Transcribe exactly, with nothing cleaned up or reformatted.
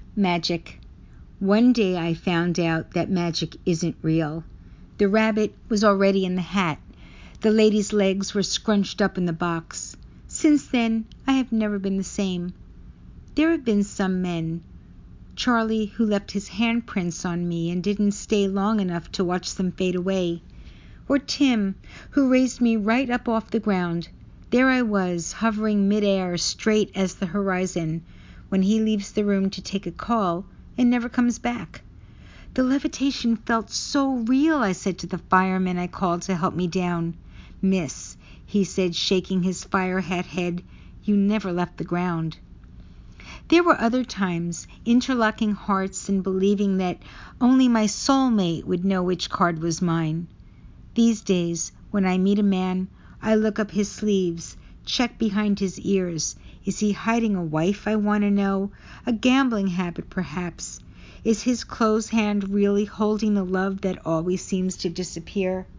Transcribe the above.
Magic. One day I found out that magic isn't real. The rabbit was already in the hat. The lady's legs were scrunched up in the box. Since then, I have never been the same. There have been some men, Charlie, who left his handprints on me and didn't stay long enough to watch them fade away. Or Tim, who raised me right up off the ground. There I was, hovering midair, straight as the horizon, when he leaves the room to take a call and never comes back. The levitation felt so real, I said to the fireman I called to help me down. Miss, he said, shaking his fire hat head, you never left the ground. There were other times, interlocking hearts and believing that only my soulmate would know which card was mine. These days, when I meet a man, I look up his sleeves, check behind his ears. Is he hiding a wife, I want to know? A gambling habit, perhaps. Is his closed hand really holding the love that always seems to disappear?